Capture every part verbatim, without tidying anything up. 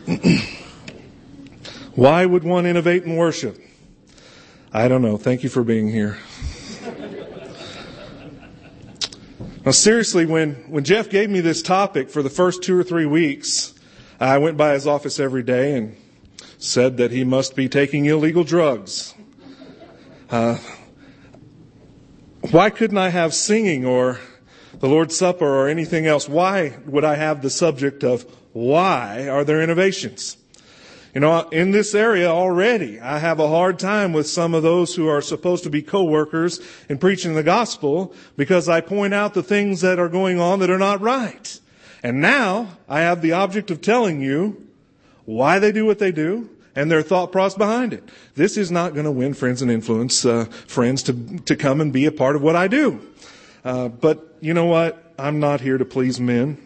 Why would one innovate in worship? I don't know. Thank you for being here. Now, seriously, when, when Jeff gave me this topic for the first two or three weeks, I went by his office every day and said that he must be taking illegal drugs. Uh, why couldn't I have singing or the Lord's Supper or anything else? Why would I have the subject of why are there innovations? You know, in this area already, I have a hard time with some of those who are supposed to be co-workers in preaching the gospel because I point out the things that are going on that are not right. And now I have the object of telling you why they do what they do and their thought process behind it. This is not going to win friends and influence uh, friends to, to come and be a part of what I do. Uh, but you know what? I'm not here to please men.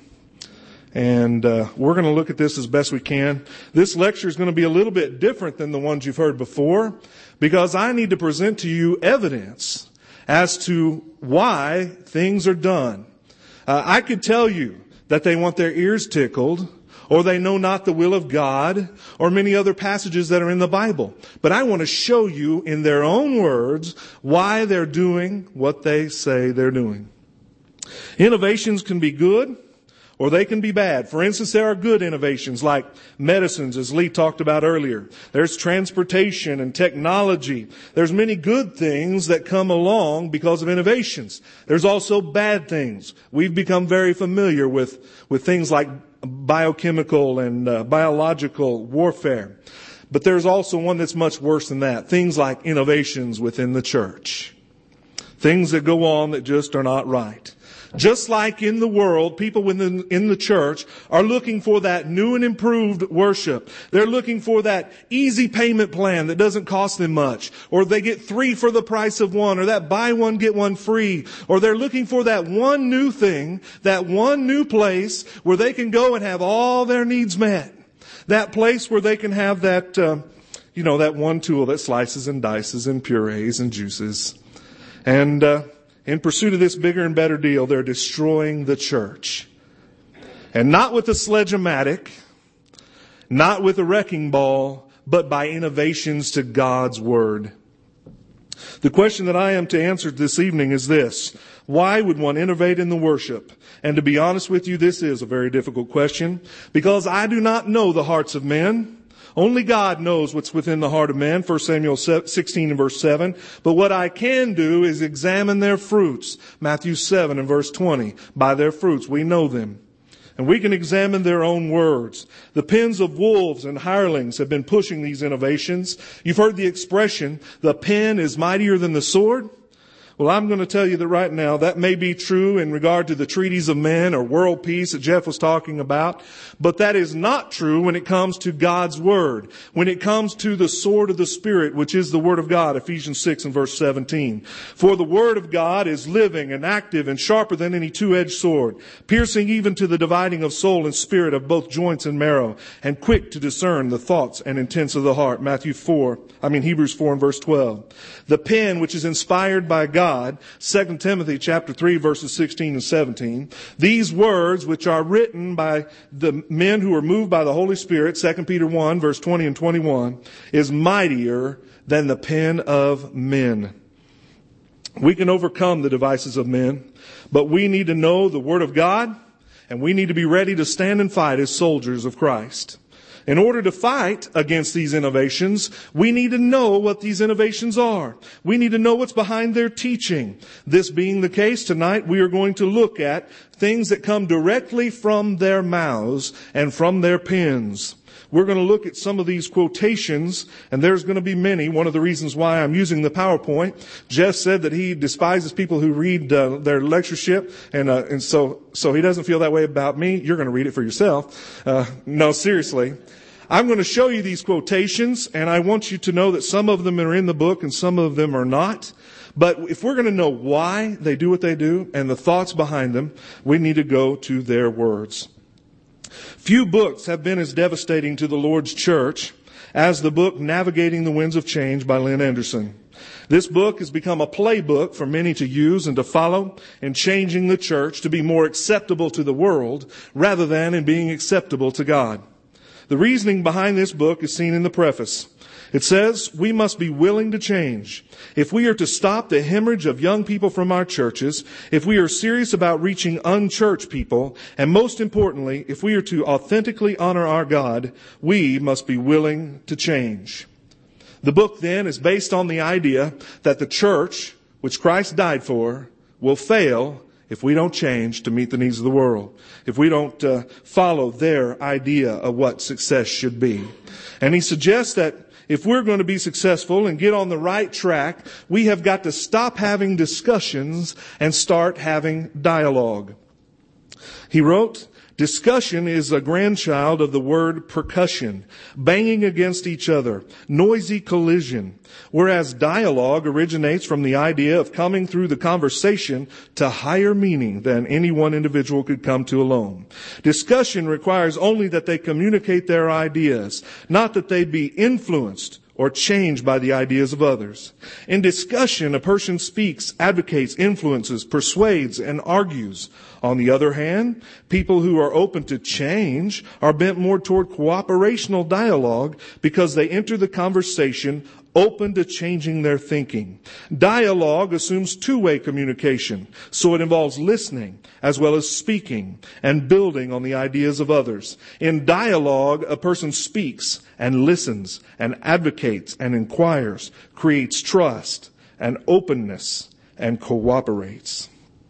And uh, we're going to look at this as best we can. This lecture is going to be a little bit different than the ones you've heard before because I need to present to you evidence as to why things are done. Uh, I could tell you that they want their ears tickled or they know not the will of God or many other passages that are in the Bible. But I want to show you in their own words why they're doing what they say they're doing. Innovations can be good or they can be bad. For instance, there are good innovations like medicines, as Lee talked about earlier. There's transportation and technology. There's many good things that come along because of innovations. There's also bad things. We've become very familiar with, with things like biochemical and uh, biological warfare. But there's also one that's much worse than that. Things like innovations within the church. Things that go on that just are not right. Just like in the world, people within in the church are looking for that new and improved worship. They're looking for that easy payment plan that doesn't cost them much. Or they get three for the price of one. Or that buy one, get one free. Or they're looking for that one new thing, that one new place where they can go and have all their needs met. That place where they can have that, uh, you know, that one tool that slices and dices and purees and juices. And, uh, in pursuit of this bigger and better deal, they're destroying the church. And not with a sledge-o-matic, not with a wrecking ball, but by innovations to God's Word. The question that I am to answer this evening is this. Why would one innovate in the worship? And to be honest with you, this is a very difficult question because I do not know the hearts of men. Only God knows what's within the heart of man, First Samuel sixteen and verse seven. But what I can do is examine their fruits, Matthew seven and verse twenty. By their fruits we know them. And we can examine their own words. The pens of wolves and hirelings have been pushing these innovations. You've heard the expression, the pen is mightier than the sword. Well, I'm going to tell you that right now that may be true in regard to the treaties of men or world peace that Jeff was talking about, but that is not true when it comes to God's Word, when it comes to the sword of the Spirit, which is the Word of God, Ephesians six and verse seventeen. For the Word of God is living and active and sharper than any two-edged sword, piercing even to the dividing of soul and spirit of both joints and marrow, and quick to discern the thoughts and intents of the heart, Matthew four, I mean Hebrews four and verse twelve. The pen which is inspired by God, God, Second Timothy chapter three, verses sixteen and seventeen. These words, which are written by the men who are moved by the Holy Spirit, Second Peter one, verse twenty and twenty-one, is mightier than the pen of men. We can overcome the devices of men, but we need to know the Word of God, and we need to be ready to stand and fight as soldiers of Christ. In order to fight against these innovations, we need to know what these innovations are. We need to know what's behind their teaching. This being the case, tonight we are going to look at things that come directly from their mouths and from their pens. We're going to look at some of these quotations, and there's going to be many. One of the reasons why I'm using the PowerPoint, Jeff said that he despises people who read uh, their lectureship, and uh, and so so he doesn't feel that way about me. You're going to read it for yourself. Uh, no, seriously. I'm going to show you these quotations, and I want you to know that some of them are in the book and some of them are not. But if we're going to know why they do what they do and the thoughts behind them, we need to go to their words. Few books have been as devastating to the Lord's church as the book Navigating the Winds of Change by Lynn Anderson. This book has become a playbook for many to use and to follow in changing the church to be more acceptable to the world rather than in being acceptable to God. The reasoning behind this book is seen in the preface. It says, we must be willing to change. If we are to stop the hemorrhage of young people from our churches, if we are serious about reaching unchurched people, and most importantly, if we are to authentically honor our God, we must be willing to change. The book then is based on the idea that the church, which Christ died for, will fail if we don't change to meet the needs of the world, if we don't uh, follow their idea of what success should be. And he suggests that if we're going to be successful and get on the right track, we have got to stop having discussions and start having dialogue. He wrote, discussion is a grandchild of the word percussion, banging against each other, noisy collision, whereas dialogue originates from the idea of coming through the conversation to higher meaning than any one individual could come to alone. Discussion requires only that they communicate their ideas, not that they be influenced or changed by the ideas of others. In discussion, a person speaks, advocates, influences, persuades, and argues. On the other hand, people who are open to change are bent more toward cooperational dialogue because they enter the conversation open to changing their thinking. Dialogue assumes two-way communication, so it involves listening as well as speaking and building on the ideas of others. In dialogue, a person speaks and listens and advocates and inquires, creates trust and openness and cooperates.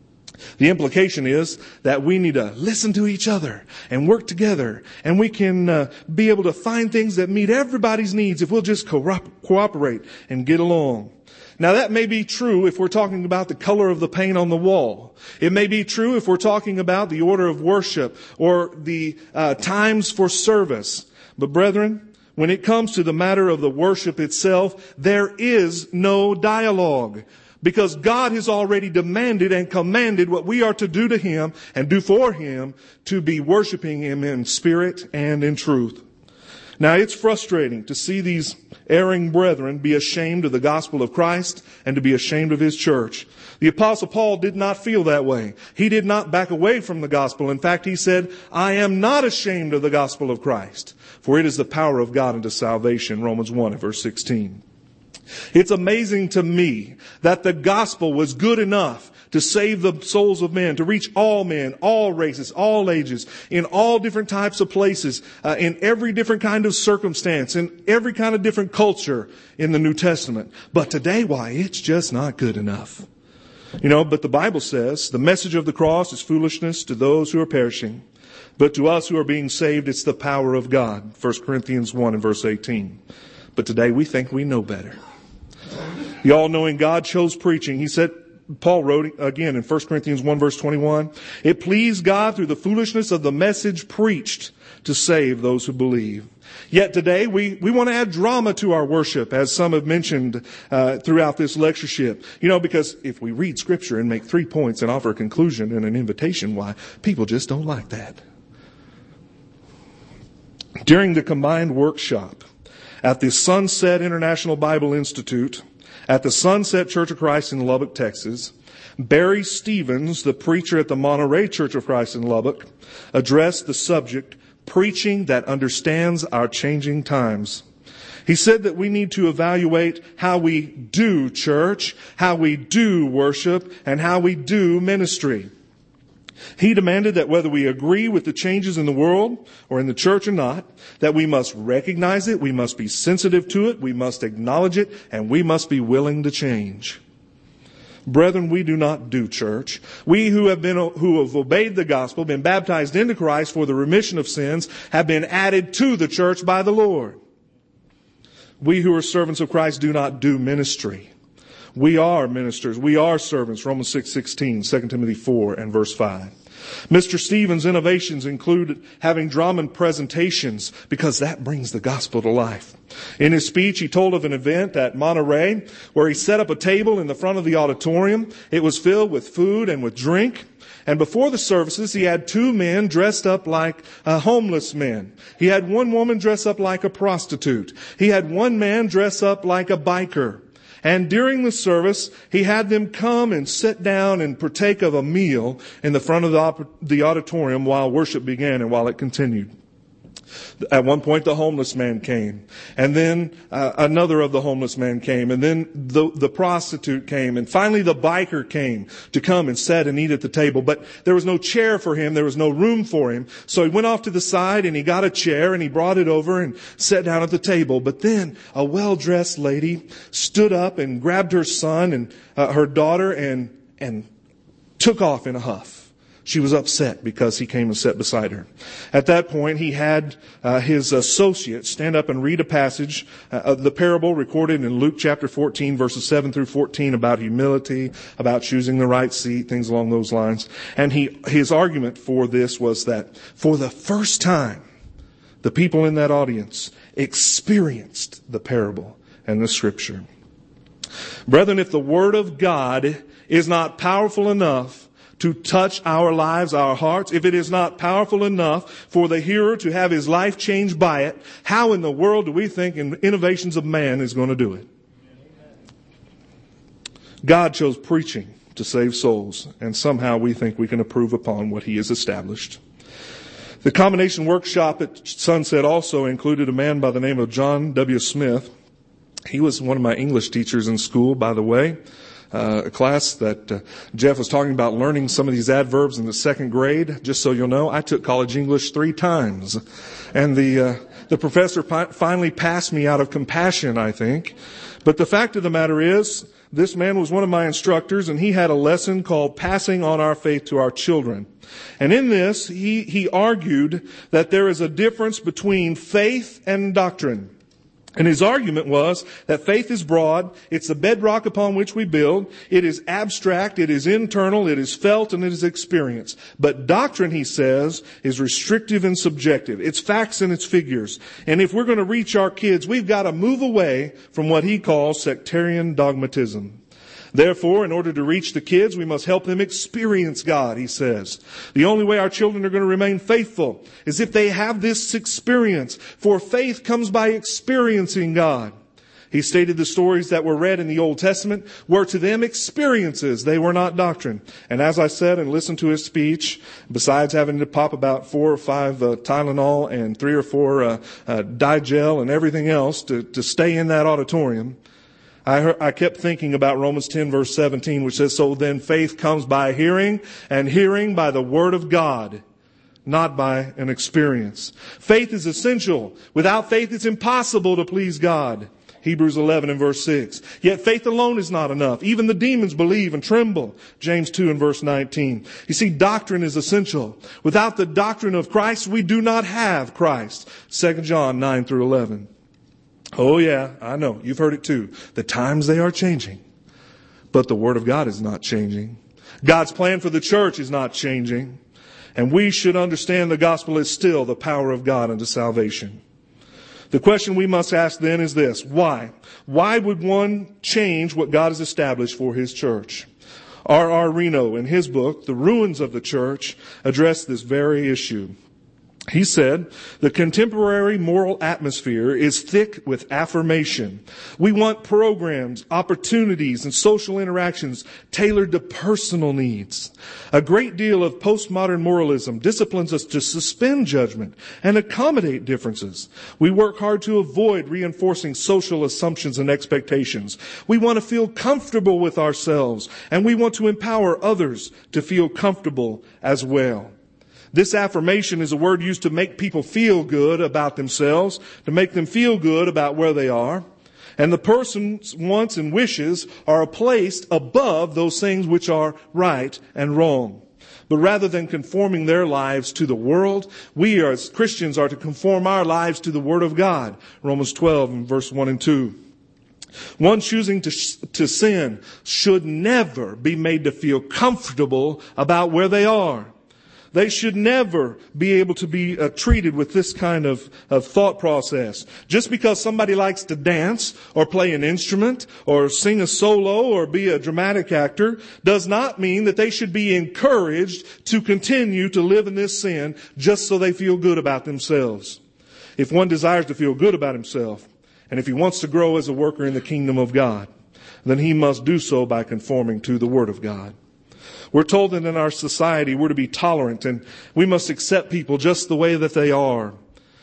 The implication is that we need to listen to each other and work together, and we can uh, be able to find things that meet everybody's needs if we'll just co- cooperate and get along. Now, that may be true if we're talking about the color of the paint on the wall. It may be true if we're talking about the order of worship or the uh, times for service. But brethren, when it comes to the matter of the worship itself, there is no dialogue. Because God has already demanded and commanded what we are to do to Him and do for Him to be worshiping Him in spirit and in truth. Now, it's frustrating to see these erring brethren be ashamed of the gospel of Christ and to be ashamed of His church. The Apostle Paul did not feel that way. He did not back away from the gospel. In fact, he said, I am not ashamed of the gospel of Christ, for it is the power of God unto salvation, Romans one and verse sixteen. It's amazing to me that the gospel was good enough to save the souls of men, to reach all men, all races, all ages, in all different types of places, uh, in every different kind of circumstance, in every kind of different culture in the New Testament. But today, why, it's just not good enough. You know, but the Bible says the message of the cross is foolishness to those who are perishing. But to us who are being saved, it's the power of God. First Corinthians one and verse eighteen. But today we think we know better. The all-knowing God chose preaching. He said, Paul wrote again in First Corinthians one verse twenty-one, it pleased God through the foolishness of the message preached to save those who believe. Yet today we, we want to add drama to our worship, as some have mentioned uh, throughout this lectureship. You know, because if we read Scripture and make three points and offer a conclusion and an invitation, why, people just don't like that. During the combined workshop at the Sunset International Bible Institute, at the Sunset Church of Christ in Lubbock, Texas, Barry Stevens, the preacher at the Monterey Church of Christ in Lubbock, addressed the subject, Preaching That Understands Our Changing Times. He said that we need to evaluate how we do church, how we do worship, and how we do ministry. He demanded that whether we agree with the changes in the world or in the church or not, that we must recognize it, we must be sensitive to it, we must acknowledge it, and we must be willing to change. Brethren, we do not do church. We who have been, who have obeyed the gospel, been baptized into Christ for the remission of sins, have been added to the church by the Lord. We who are servants of Christ do not do ministry. We are ministers. We are servants. Romans six sixteen, Second Timothy four and verse five. Mister Stevens' innovations included having drama presentations because that brings the gospel to life. In his speech, he told of an event at Monterey where he set up a table in the front of the auditorium. It was filled with food and with drink. And before the services, he had two men dressed up like uh, homeless men. He had one woman dress up like a prostitute. He had one man dress up like a biker. And during the service, he had them come and sit down and partake of a meal in the front of the, the auditorium while worship began and while it continued. At one point, the homeless man came, and then uh, another of the homeless men came, and then the, the prostitute came, and finally the biker came to come and sit and eat at the table. But there was no chair for him. There was no room for him. So he went off to the side and he got a chair and he brought it over and sat down at the table. But then a well-dressed lady stood up and grabbed her son and uh, her daughter and, and took off in a huff. She was upset because he came and sat beside her. At that point, he had uh, his associate stand up and read a passage uh, of the parable recorded in Luke chapter fourteen, verses seven through fourteen, about humility, about choosing the right seat, things along those lines. And he, his argument for this was that for the first time, the people in that audience experienced the parable and the scripture. Brethren, if the Word of God is not powerful enough to touch our lives, our hearts, if it is not powerful enough for the hearer to have his life changed by it, how in the world do we think in innovations of man is going to do it? God chose preaching to save souls, and somehow we think we can improve upon what He has established. The combination workshop at Sunset also included a man by the name of John W. Smith. He was one of my English teachers in school, by the way. Uh, a class that uh, Jeff was talking about learning some of these adverbs in the second grade. Just so you'll know, I took college English three times. And the uh, the professor pi- finally passed me out of compassion, I think. But the fact of the matter is, this man was one of my instructors, and he had a lesson called Passing on Our Faith to Our Children. And in this, he, he argued that there is a difference between faith and doctrine. And his argument was that faith is broad, it's the bedrock upon which we build, it is abstract, it is internal, it is felt, and it is experienced. But doctrine, he says, is restrictive and subjective. It's facts and it's figures. And if we're going to reach our kids, we've got to move away from what he calls sectarian dogmatism. Therefore, in order to reach the kids, we must help them experience God, he says. The only way our children are going to remain faithful is if they have this experience. For faith comes by experiencing God. He stated the stories that were read in the Old Testament were to them experiences. They were not doctrine. And as I said and listened to his speech, besides having to pop about four or five uh, Tylenol and three or four uh, uh, Digel and everything else to, to stay in that auditorium, I, heard, I kept thinking about Romans ten verse seventeen, which says, so then faith comes by hearing, and hearing by the word of God, not by an experience. Faith is essential. Without faith, it's impossible to please God. Hebrews eleven and verse six. Yet faith alone is not enough. Even the demons believe and tremble. James two and verse nineteen. You see, doctrine is essential. Without the doctrine of Christ, we do not have Christ. Second John nine through eleven. Oh yeah, I know. You've heard it too. The times, they are changing. But the Word of God is not changing. God's plan for the church is not changing. And we should understand the gospel is still the power of God unto salvation. The question we must ask then is this: why? Why would one change what God has established for His church? R R Reno, in his book, The Ruins of the Church, addressed this very issue. He said, the contemporary moral atmosphere is thick with affirmation. We want programs, opportunities, and social interactions tailored to personal needs. A great deal of postmodern moralism disciplines us to suspend judgment and accommodate differences. We work hard to avoid reinforcing social assumptions and expectations. We want to feel comfortable with ourselves, and we want to empower others to feel comfortable as well. This affirmation is a word used to make people feel good about themselves, to make them feel good about where they are. And the person's wants and wishes are placed above those things which are right and wrong. But rather than conforming their lives to the world, we as Christians are to conform our lives to the Word of God. Romans twelve and verse one and two. One choosing to, to sin should never be made to feel comfortable about where they are. They should never be able to be uh, treated with this kind of, of thought process. Just because somebody likes to dance or play an instrument or sing a solo or be a dramatic actor does not mean that they should be encouraged to continue to live in this sin just so they feel good about themselves. If one desires to feel good about himself, and if he wants to grow as a worker in the kingdom of God, then he must do so by conforming to the Word of God. We're told that in our society we're to be tolerant and we must accept people just the way that they are.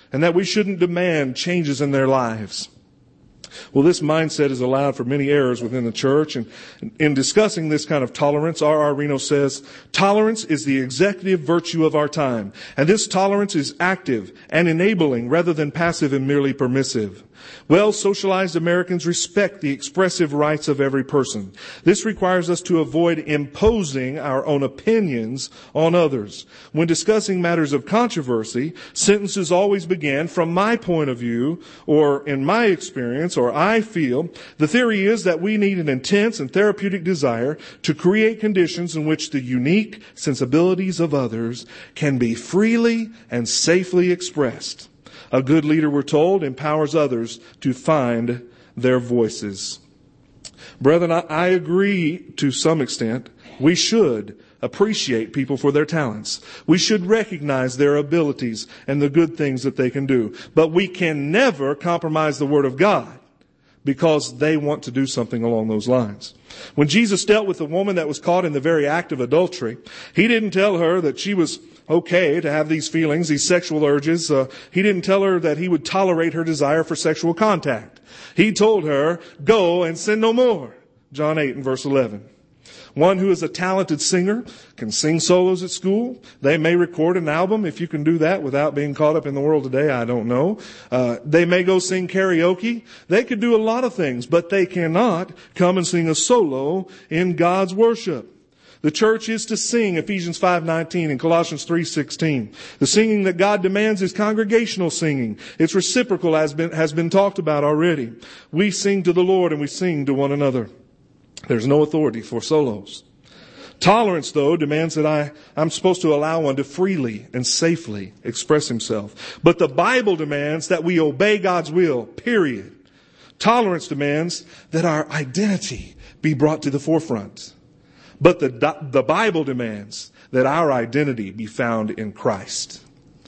and that we shouldn't demand changes in their lives. Well, this mindset has allowed for many errors within the church. And in discussing this kind of tolerance, R R. Reno says, tolerance is the executive virtue of our time. And this tolerance is active and enabling rather than passive and merely permissive. Well socialized Americans respect the expressive rights of every person. This requires us to avoid imposing our own opinions on others. When discussing matters of controversy, sentences always begin, from my point of view, or in my experience, or I feel. The theory is that we need an intense and therapeutic desire to create conditions in which the unique sensibilities of others can be freely and safely expressed. A good leader, we're told, empowers others to find their voices. Brethren, I, I agree to some extent. We should appreciate people for their talents. We should recognize their abilities and the good things that they can do. But we can never compromise the Word of God because they want to do something along those lines. When Jesus dealt with the woman that was caught in the very act of adultery, He didn't tell her that she was okay to have these feelings, these sexual urges. Uh, he didn't tell her that He would tolerate her desire for sexual contact. He told her, go and sin no more. John eight and verse eleven. One who is a talented singer can sing solos at school. They may record an album. If you can do that without being caught up in the world today, I don't know. Uh, they may go sing karaoke. They could do a lot of things, but they cannot come and sing a solo in God's worship. The church is to sing, Ephesians five nineteen and Colossians three sixteen. The singing that God demands is congregational singing. It's reciprocal, as been, has been talked about already. We sing to the Lord and we sing to one another. There's no authority for solos. Tolerance, though, demands that I, I'm supposed to allow one to freely and safely express himself. But the Bible demands that we obey God's will, period. Tolerance demands that our identity be brought to the forefront. But the, the Bible demands that our identity be found in Christ.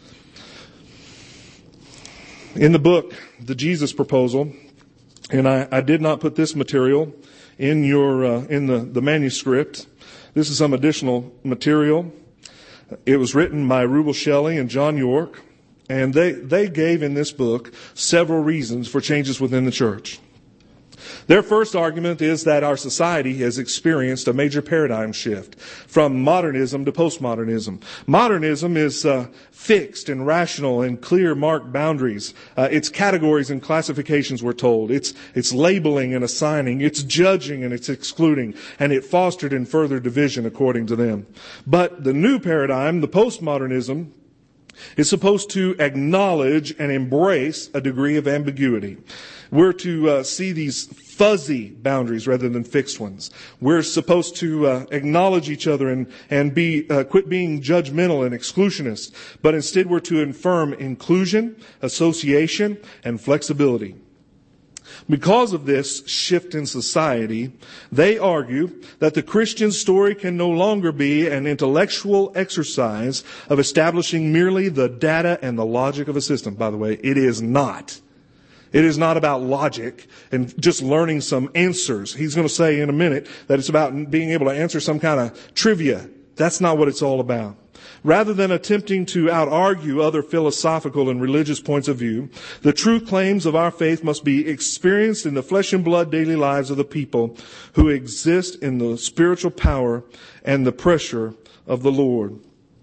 In the book, The Jesus Proposal, and I, I did not put this material in your uh, in the, the manuscript. This is some additional material. It was written by Rubel Shelley and John York, and they, they gave in this book several reasons for changes within the church. Their first argument is that our society has experienced a major paradigm shift from modernism to postmodernism. Modernism is uh, fixed and rational and clear marked boundaries. Uh, it's categories and classifications, we're told. It's, it's labeling and assigning. It's judging and it's excluding. And it fostered and furthered division according to them. But the new paradigm, the postmodernism, is supposed to acknowledge and embrace a degree of ambiguity. We're to uh, see these fuzzy boundaries rather than fixed ones. We're supposed to uh, acknowledge each other and, and be uh, quit being judgmental and exclusionist, but instead we're to affirm inclusion, association, and flexibility. Because of this shift in society, they argue that the Christian story can no longer be an intellectual exercise of establishing merely the data and the logic of a system. By the way, it is not. It is not about logic and just learning some answers. He's going to say in a minute that it's about being able to answer some kind of trivia. That's not what it's all about. Rather than attempting to out-argue other philosophical and religious points of view, the true claims of our faith must be experienced in the flesh and blood daily lives of the people who exist in the spiritual power and the pressure of the Lord.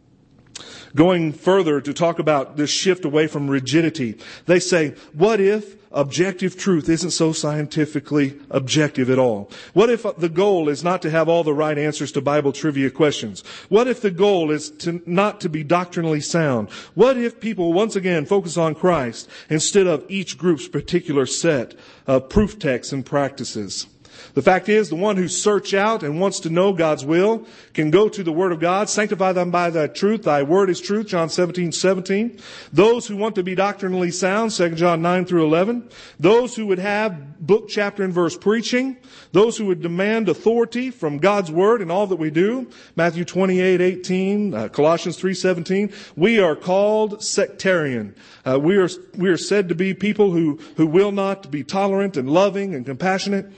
Going further to talk about this shift away from rigidity, they say, what if objective truth isn't so scientifically objective at all? What if the goal is not to have all the right answers to Bible trivia questions? What if the goal is to not to be doctrinally sound? What if people once again focus on Christ instead of each group's particular set of proof texts and practices? The fact is, the one who search out and wants to know God's will can go to the Word of God, sanctify them by thy truth. Thy word is truth, John seventeen seventeen. Those who want to be doctrinally sound, Second John nine through eleven. Those who would have book, chapter, and verse preaching. Those who would demand authority from God's Word in all that we do, Matthew twenty-eight eighteen, uh, Colossians three seventeen. We are called sectarian. Uh, we are we are said to be people who, who will not be tolerant and loving and compassionate, and that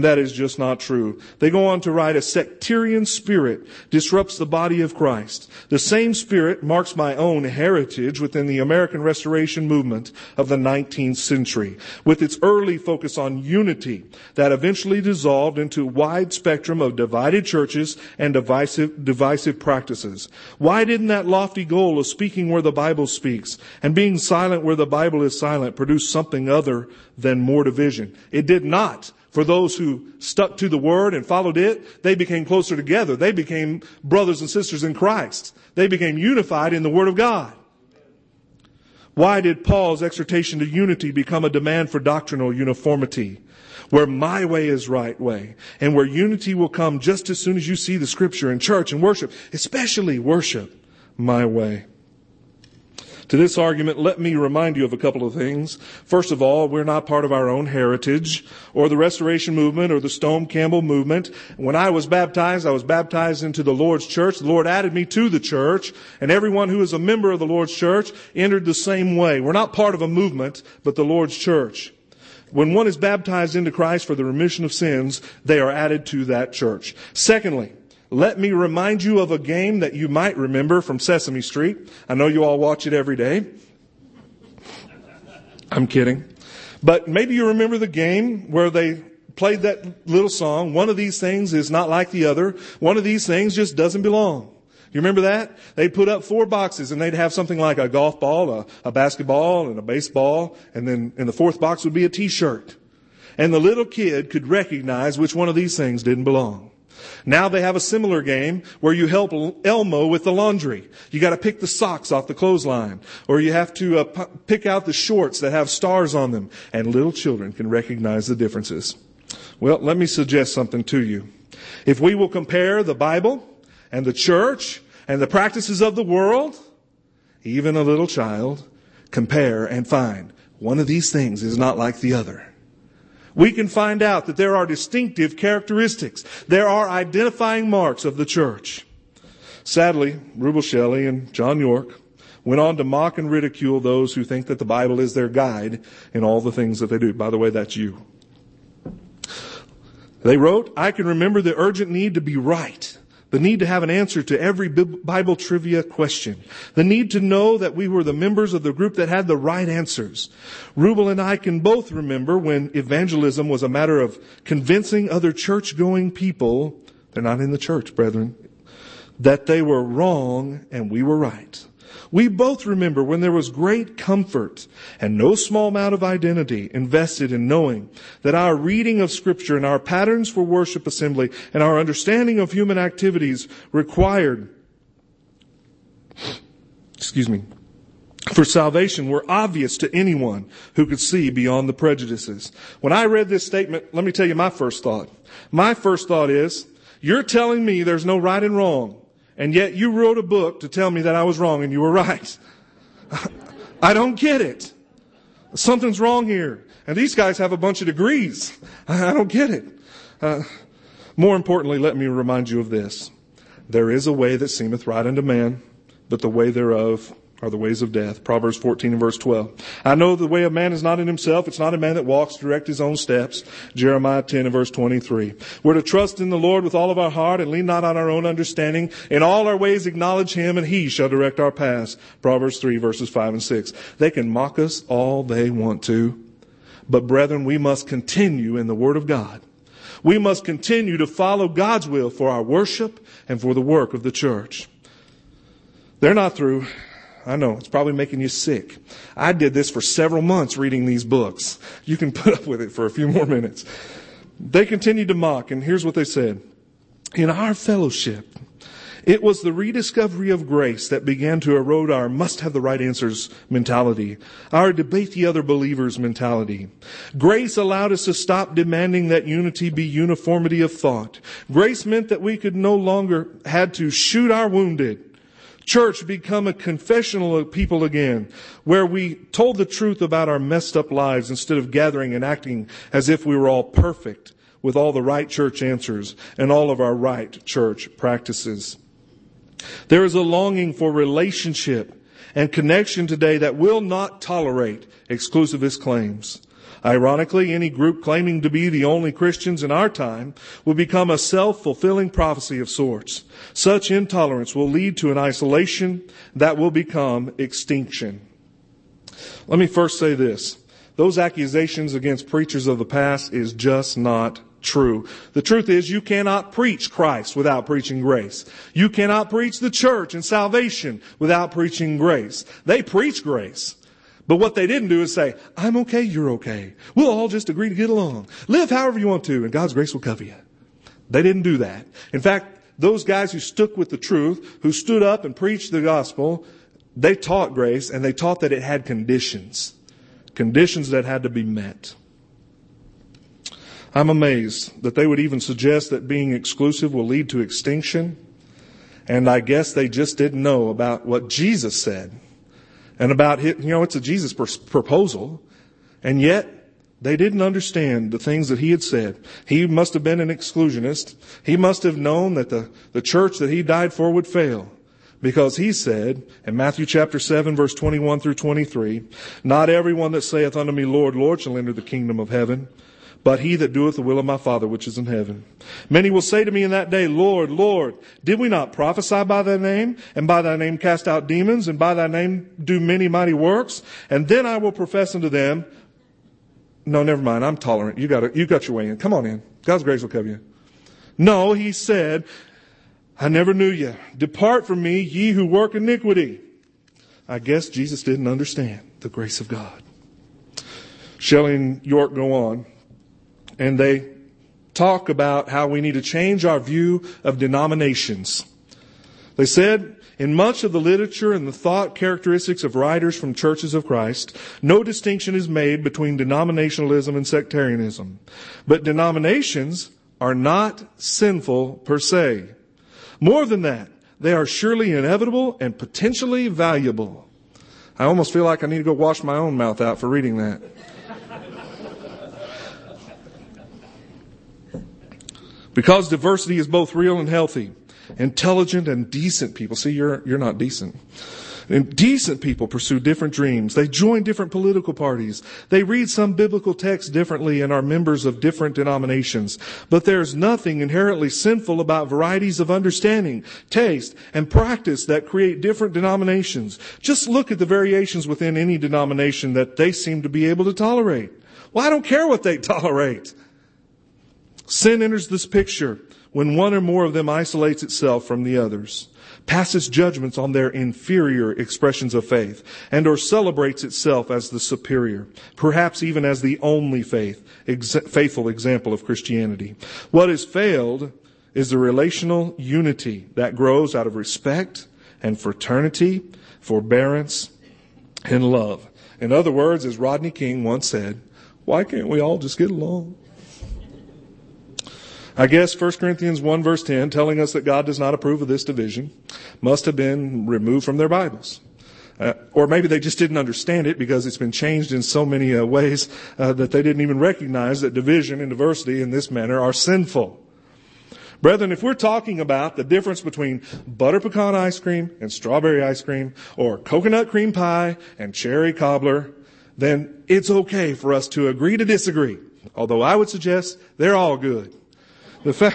that is just not true. They go on to write, a sectarian spirit disrupts the body of Christ. The same spirit marks my own heritage within the American Restoration movement of the nineteenth century, with its early focus on unity that eventually dissolved into a wide spectrum of divided churches and divisive, divisive practices. Why didn't that lofty goal of speaking where the Bible speaks and being silent where the Bible is silent produce something other than more division? It did not. For those who stuck to the Word and followed it, they became closer together. They became brothers and sisters in Christ. They became unified in the Word of God. Why did Paul's exhortation to unity become a demand for doctrinal uniformity? Where my way is right way, and where unity will come just as soon as you see the Scripture in church and worship, especially worship my way. To this argument, let me remind you of a couple of things. First of all, we're not part of our own heritage or the Restoration Movement or the Stone Campbell Movement. When I was baptized, I was baptized into the Lord's church. The Lord added me to the church, and everyone who is a member of the Lord's church entered the same way. We're not part of a movement, but the Lord's church. When one is baptized into Christ for the remission of sins, they are added to that church. Secondly, let me remind you of a game that you might remember from Sesame Street. I know you all watch it every day. I'm kidding. But maybe you remember the game where they played that little song, one of these things is not like the other. One of these things just doesn't belong. You remember that? They'd put up four boxes and they'd have something like a golf ball, a, a basketball, and a baseball. And then in the fourth box would be a t-shirt. And the little kid could recognize which one of these things didn't belong. Now they have a similar game where you help Elmo with the laundry. You got to pick the socks off the clothesline, or you have to uh, p- pick out the shorts that have stars on them, and little children can recognize the differences. Well, let me suggest something to you. If we will compare the Bible and the church and the practices of the world, even a little child, compare and find one of these things is not like the other. We can find out that there are distinctive characteristics. There are identifying marks of the church. Sadly, Rubel Shelley and John York went on to mock and ridicule those who think that the Bible is their guide in all the things that they do. By the way, that's you. They wrote, I can remember the urgent need to be right. The need to have an answer to every Bible trivia question. The need to know that we were the members of the group that had the right answers. Rubel and I can both remember when evangelism was a matter of convincing other church-going people, they're not in the church, brethren, that they were wrong and we were right. We both remember when there was great comfort and no small amount of identity invested in knowing that our reading of Scripture and our patterns for worship assembly and our understanding of human activities required, excuse me, for salvation were obvious to anyone who could see beyond the prejudices. When I read this statement, let me tell you my first thought. My first thought is, you're telling me there's no right and wrong. And yet you wrote a book to tell me that I was wrong and you were right. I don't get it. Something's wrong here. And these guys have a bunch of degrees. I don't get it. Uh, more importantly, let me remind you of this. There is a way that seemeth right unto man, but the way thereof are the ways of death. Proverbs fourteen and verse twelve. I know the way of man is not in himself. It's not a man that walks to direct his own steps. Jeremiah ten and verse twenty-three. We're to trust in the Lord with all of our heart and lean not on our own understanding. In all our ways acknowledge him and he shall direct our paths. Proverbs three verses five and six. They can mock us all they want to. But brethren, we must continue in the Word of God. We must continue to follow God's will for our worship and for the work of the church. They're not through. I know, it's probably making you sick. I did this for several months reading these books. You can put up with it for a few more minutes. They continued to mock, and here's what they said. In our fellowship, it was the rediscovery of grace that began to erode our must have the right answers mentality, our debate the other believers mentality. Grace allowed us to stop demanding that unity be uniformity of thought. Grace meant that we could no longer had to shoot our wounded. Church become a confessional people again, where we told the truth about our messed up lives instead of gathering and acting as if we were all perfect with all the right church answers and all of our right church practices. There is a longing for relationship and connection today that will not tolerate exclusivist claims. Ironically, any group claiming to be the only Christians in our time will become a self-fulfilling prophecy of sorts. Such intolerance will lead to an isolation that will become extinction. Let me first say this. Those accusations against preachers of the past is just not true. The truth is, you cannot preach Christ without preaching grace. You cannot preach the church and salvation without preaching grace. They preach grace. But what they didn't do is say, I'm okay, you're okay. We'll all just agree to get along. Live however you want to, and God's grace will cover you. They didn't do that. In fact, those guys who stuck with the truth, who stood up and preached the gospel, they taught grace, and they taught that it had conditions. Conditions that had to be met. I'm amazed that they would even suggest that being exclusive will lead to extinction. And I guess they just didn't know about what Jesus said. And about, you know, it's a Jesus proposal. And yet, they didn't understand the things that he had said. He must have been an exclusionist. He must have known that the, the church that he died for would fail. Because he said, in Matthew chapter seven, verse twenty-one through twenty-three, not everyone that saith unto me, Lord, Lord, shall enter the kingdom of heaven, but he that doeth the will of my Father which is in heaven. Many will say to me in that day, Lord, Lord, did we not prophesy by thy name, and by thy name cast out demons, and by thy name do many mighty works? And then I will profess unto them, no, never mind, I'm tolerant. You got it. You got your way in. Come on in. God's grace will cover you. No, he said, I never knew you. Depart from me, ye who work iniquity. I guess Jesus didn't understand the grace of God. Shelley and York go on, and they talk about how we need to change our view of denominations. They said, in much of the literature and the thought characteristics of writers from churches of Christ, no distinction is made between denominationalism and sectarianism. But denominations are not sinful per se. More than that, they are surely inevitable and potentially valuable. I almost feel like I need to go wash my own mouth out for reading that. Because diversity is both real and healthy, intelligent and decent people. See, you're, you're not decent. And decent people pursue different dreams. They join different political parties. They read some biblical texts differently and are members of different denominations. But there's nothing inherently sinful about varieties of understanding, taste, and practice that create different denominations. Just look at the variations within any denomination that they seem to be able to tolerate. Well, I don't care what they tolerate. Sin enters this picture when one or more of them isolates itself from the others, passes judgments on their inferior expressions of faith, and or celebrates itself as the superior, perhaps even as the only faith, ex- faithful example of Christianity. What has failed is the relational unity that grows out of respect and fraternity, forbearance, and love. In other words, as Rodney King once said, why can't we all just get along? I guess First Corinthians one verse ten, telling us that God does not approve of this division, must have been removed from their Bibles. Uh, or maybe they just didn't understand it because it's been changed in so many uh, ways uh, that they didn't even recognize that division and diversity in this manner are sinful. Brethren, if we're talking about the difference between butter pecan ice cream and strawberry ice cream, or coconut cream pie and cherry cobbler, then it's okay for us to agree to disagree. Although I would suggest they're all good. The fact,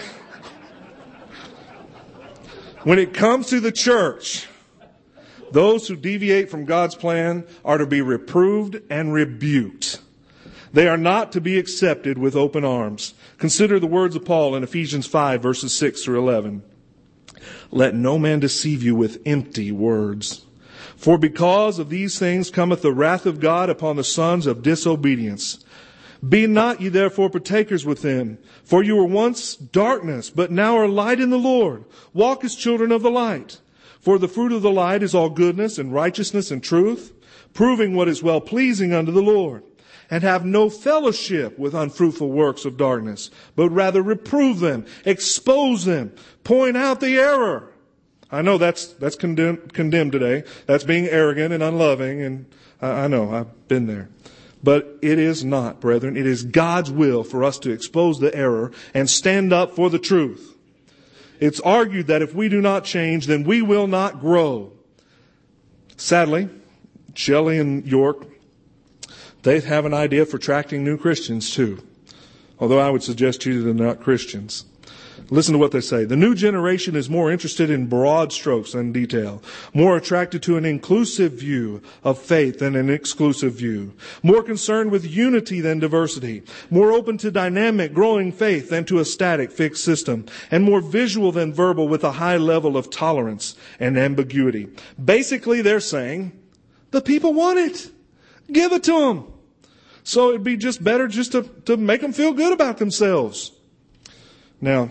when it comes to the church, those who deviate from God's plan are to be reproved and rebuked. They are not to be accepted with open arms. Consider the words of Paul in Ephesians five, verses six through eleven. Let no man deceive you with empty words. For because of these things cometh the wrath of God upon the sons of disobedience. Be not ye therefore partakers with them. For you were once darkness, but now are light in the Lord. Walk as children of the light. For the fruit of the light is all goodness and righteousness and truth, proving what is well pleasing unto the Lord. And have no fellowship with unfruitful works of darkness, but rather reprove them, expose them, point out the error. I know that's that's condemned, condemned today. That's being arrogant and unloving, and I, I know, I've been there. But it is not, brethren. It is God's will for us to expose the error and stand up for the truth. It's argued that if we do not change, then we will not grow. Sadly, Shelley and York They have an idea for attracting new Christians too. Although I would suggest to you they're not Christians. Listen to what they say. The new generation is more interested in broad strokes than detail, more attracted to an inclusive view of faith than an exclusive view, more concerned with unity than diversity, more open to dynamic, growing faith than to a static, fixed system, and more visual than verbal with a high level of tolerance and ambiguity. Basically, they're saying, the people want it. Give it to them. So it'd be just better just to, to make them feel good about themselves. Now,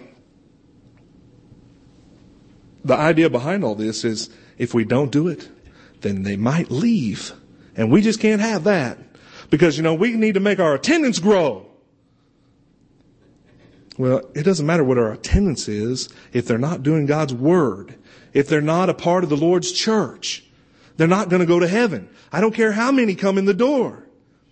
the idea behind all this is if we don't do it, then they might leave. And we just can't have that. Because, you know, we need to make our attendance grow. Well, it doesn't matter what our attendance is if they're not doing God's word. If they're not a part of the Lord's church. They're not going to go to heaven. I don't care how many come in the door.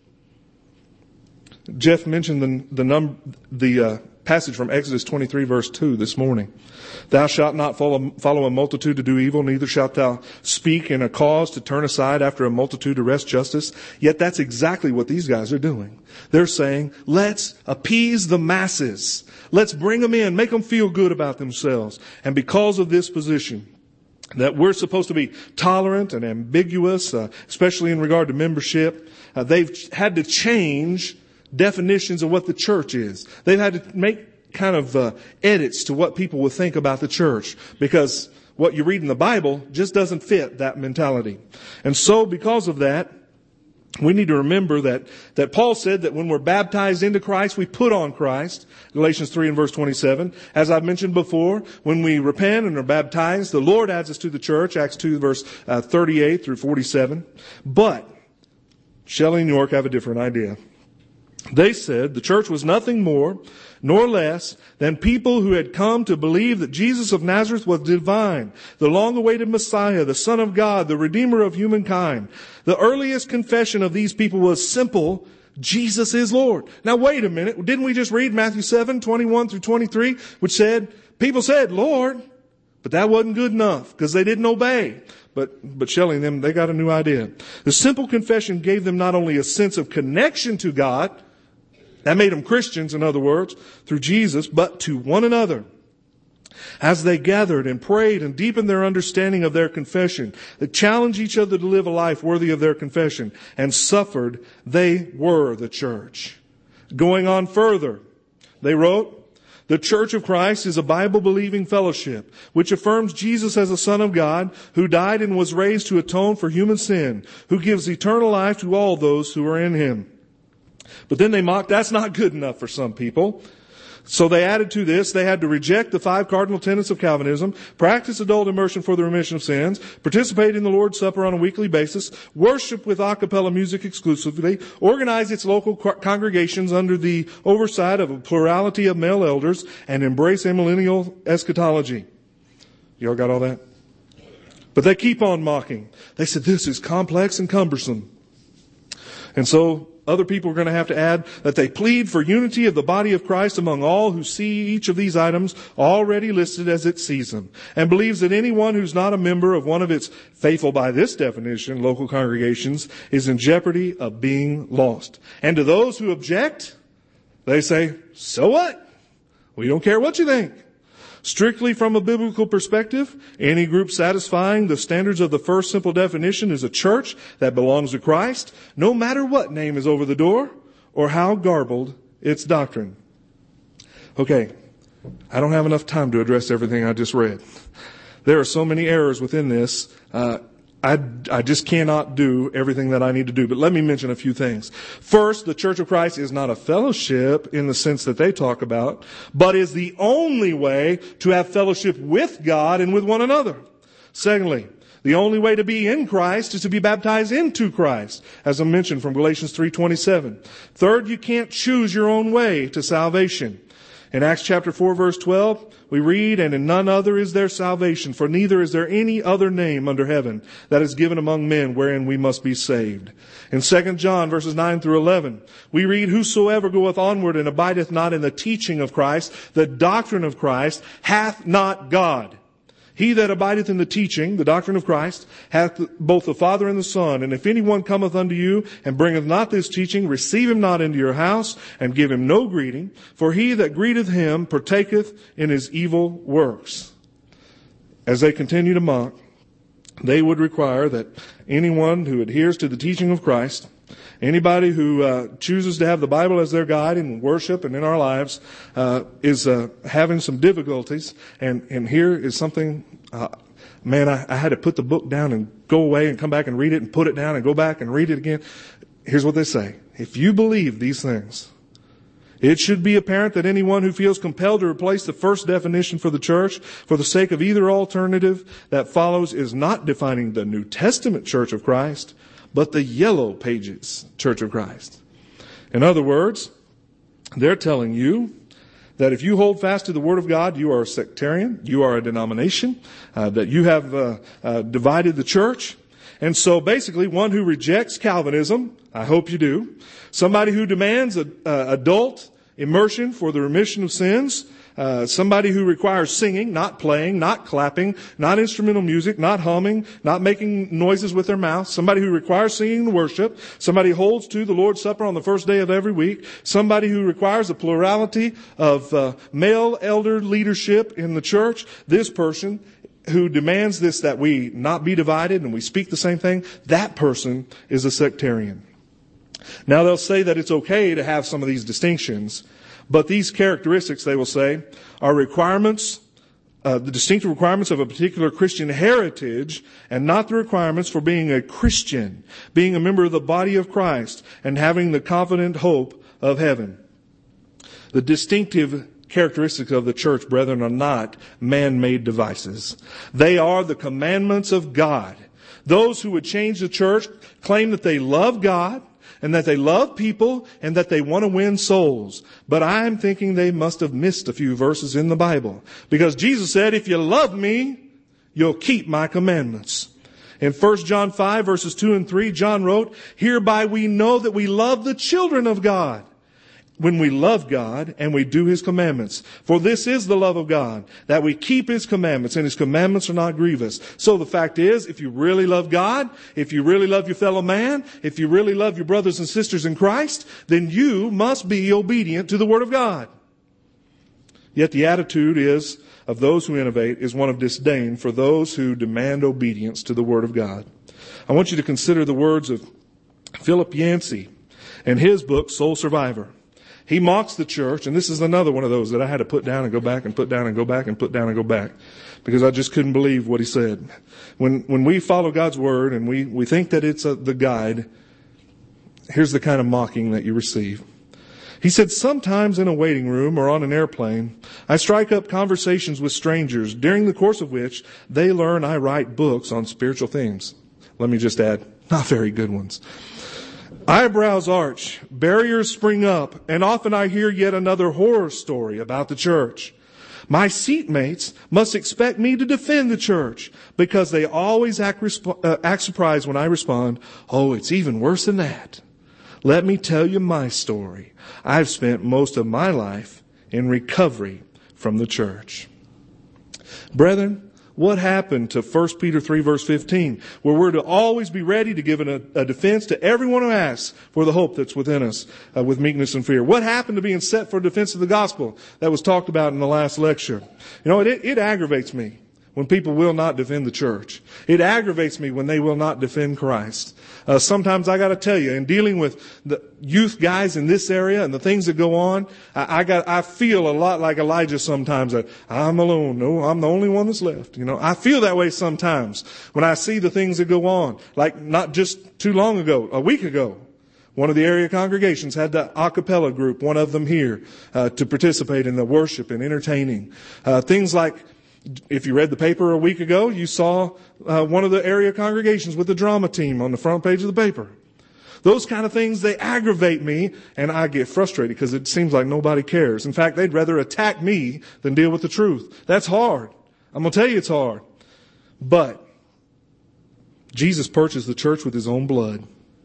Jeff mentioned the, the, num, the uh, passage from Exodus twenty-three, verse two this morning. Thou shalt not follow, follow a multitude to do evil, neither shalt thou speak in a cause to turn aside after a multitude to wrest justice. Yet that's exactly what these guys are doing. They're saying, let's appease the masses. Let's bring them in, make them feel good about themselves. And because of this position, that we're supposed to be tolerant and ambiguous, uh, especially in regard to membership, uh, they've had to change definitions of what the church is. They've had to make kind of uh, edits to what people will think about the church, because what you read in the Bible just doesn't fit that mentality. And so because of that, we need to remember that, that Paul said that when we're baptized into Christ, we put on Christ. Galatians three and verse twenty-seven. As I've mentioned before, when we repent and are baptized, the Lord adds us to the church. Acts two verse uh, thirty-eight through forty-seven. But Shelley and York have a different idea. They said the church was nothing more nor less than people who had come to believe that Jesus of Nazareth was divine, the long-awaited Messiah, the Son of God, the Redeemer of humankind. The earliest confession of these people was simple: Jesus is Lord. Now wait a minute. Didn't we just read Matthew seven, twenty-one through twenty-three, which said, people said, Lord, but that wasn't good enough because they didn't obey. But, but Shelley and them, they got a new idea. The simple confession gave them not only a sense of connection to God, that made them Christians, in other words, through Jesus, but to one another. As they gathered and prayed and deepened their understanding of their confession, they challenged each other to live a life worthy of their confession, and suffered, they were the church. Going on further, they wrote, the Church of Christ is a Bible-believing fellowship which affirms Jesus as the Son of God, who died and was raised to atone for human sin, who gives eternal life to all those who are in him. But then they mocked, that's not good enough for some people. So they added to this, they had to reject the five cardinal tenets of Calvinism, practice adult immersion for the remission of sins, participate in the Lord's Supper on a weekly basis, worship with a cappella music exclusively, organize its local congregations under the oversight of a plurality of male elders, and embrace amillennial eschatology. Y'all got all that? But they keep on mocking. They said, this is complex and cumbersome. And so other people are going to have to add that they plead for unity of the body of Christ among all who see each of these items already listed as it sees them, and believes that anyone who's not a member of one of its faithful by this definition local congregations is in jeopardy of being lost. And to those who object, they say, so what? We don't care what you think. Strictly from a biblical perspective, any group satisfying the standards of the first simple definition is a church that belongs to Christ, no matter what name is over the door or how garbled its doctrine. Okay, I don't have enough time to address everything I just read. There are so many errors within this. Uh, I, I just cannot do everything that I need to do. But let me mention a few things. First, the Church of Christ is not a fellowship in the sense that they talk about, but is the only way to have fellowship with God and with one another. Secondly, the only way to be in Christ is to be baptized into Christ, as I mentioned from Galatians three twenty-seven. Third, you can't choose your own way to salvation. In Acts chapter four, verse twelve, we read, and in none other is there salvation, for neither is there any other name under heaven that is given among men wherein we must be saved. In Second John, verses nine through eleven, we read, whosoever goeth onward and abideth not in the teaching of Christ, the doctrine of Christ, hath not God. He that abideth in the teaching, the doctrine of Christ, hath both the Father and the Son. And if anyone cometh unto you and bringeth not this teaching, receive him not into your house, and give him no greeting. For he that greeteth him partaketh in his evil works. As they continue to mock, they would require that anyone who adheres to the teaching of Christ, anybody who uh, chooses to have the Bible as their guide in worship and in our lives, uh, is uh, having some difficulties. And, and here is something, uh, man, I, I had to put the book down and go away and come back and read it and put it down and go back and read it again. Here's what they say. If you believe these things, it should be apparent that anyone who feels compelled to replace the first definition for the church for the sake of either alternative that follows is not defining the New Testament Church of Christ, but the Yellow Pages Church of Christ. In other words, they're telling you that if you hold fast to the Word of God, you are a sectarian, you are a denomination, uh, that you have uh, uh, divided the church. And so basically, one who rejects Calvinism, I hope you do, somebody who demands a, uh, adult immersion for the remission of sins, uh, somebody who requires singing, not playing, not clapping, not instrumental music, not humming, not making noises with their mouth, somebody who requires singing and worship, somebody who holds to the Lord's Supper on the first day of every week, somebody who requires a plurality of uh, male elder leadership in the church, this person who demands this, that we not be divided and we speak the same thing, that person is a sectarian. Now they'll say that it's okay to have some of these distinctions, but these characteristics, they will say, are requirements, uh, the distinctive requirements of a particular Christian heritage, and not the requirements for being a Christian, being a member of the body of Christ, and having the confident hope of heaven. The distinctive characteristics of the church, brethren, are not man-made devices. They are the commandments of God. Those who would change the church claim that they love God and that they love people and that they want to win souls. But I'm thinking they must have missed a few verses in the Bible, because Jesus said, if you love me, you'll keep my commandments. In First John five, verses two and three, John wrote, hereby we know that we love the children of God, when we love God and we do His commandments. For this is the love of God, that we keep His commandments, and His commandments are not grievous. So the fact is, if you really love God, if you really love your fellow man, if you really love your brothers and sisters in Christ, then you must be obedient to the Word of God. Yet the attitude is, of those who innovate, is one of disdain for those who demand obedience to the Word of God. I want you to consider the words of Philip Yancey in his book, Soul Survivor. He mocks the church, and this is another one of those that I had to put down and go back and put down and go back and put down and go back, because I just couldn't believe what he said. When when we follow God's Word and we, we think that it's a, the guide, here's the kind of mocking that you receive. He said, sometimes in a waiting room or on an airplane, I strike up conversations with strangers, during the course of which they learn I write books on spiritual themes. Let me just add, not very good ones. Eyebrows arch, barriers spring up, and often I hear yet another horror story about the church. My seatmates must expect me to defend the church, because they always act, resp- uh, act surprised when I respond, oh, it's even worse than that. Let me tell you my story. I've spent most of my life in recovery from the church. Brethren, what happened to First Peter three, verse fifteen, where we're to always be ready to give a, a defense to everyone who asks for the hope that's within us uh, with meekness and fear? What happened to being set for defense of the gospel that was talked about in the last lecture? You know, it, it aggravates me when people will not defend the church. It aggravates me when they will not defend Christ. Uh, sometimes I got to tell you, in dealing with the youth guys in this area and the things that go on, I, I got I feel a lot like Elijah sometimes. That I'm alone. No, I'm the only one that's left. You know, I feel that way sometimes when I see the things that go on. Like not just too long ago, a week ago, one of the area congregations had the a cappella group, one of them here, uh, to participate in the worship and entertaining. Uh, things like, if you read the paper a week ago, you saw uh, one of the area congregations with the drama team on the front page of the paper. Those kind of things, they aggravate me, and I get frustrated because it seems like nobody cares. In fact, they'd rather attack me than deal with the truth. That's hard. I'm going to tell you it's hard. But Jesus purchased the church with His own blood.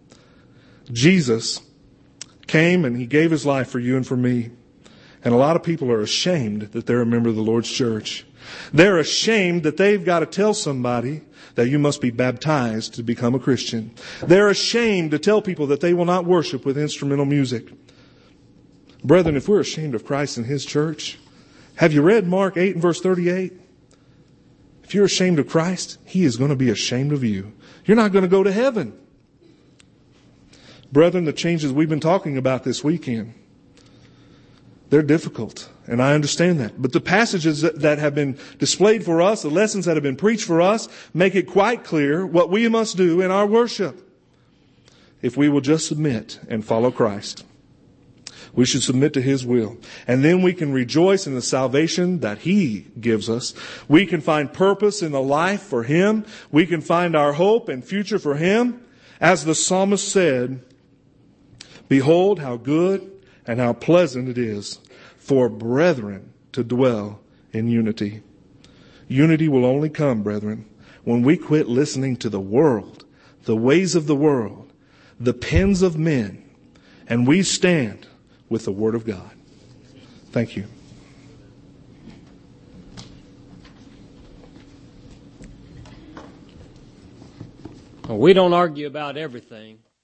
Jesus came and He gave His life for you and for me. And a lot of people are ashamed that they're a member of the Lord's church. They're ashamed that they've got to tell somebody that you must be baptized to become a Christian. They're ashamed to tell people that they will not worship with instrumental music. Brethren, if we're ashamed of Christ and His church, have you read Mark eight and verse thirty-eight? If you're ashamed of Christ, He is going to be ashamed of you. You're not going to go to heaven. Brethren, the changes we've been talking about this weekend, they're difficult, and I understand that. But the passages that, that have been displayed for us, the lessons that have been preached for us, make it quite clear what we must do in our worship if we will just submit and follow Christ. We should submit to His will. And then we can rejoice in the salvation that He gives us. We can find purpose in the life for Him. We can find our hope and future for Him. As the psalmist said, "Behold how good and how pleasant it is for brethren to dwell in unity." Unity will only come, brethren, when we quit listening to the world, the ways of the world, the pens of men, and we stand with the Word of God. Thank you. Well, we don't argue about everything.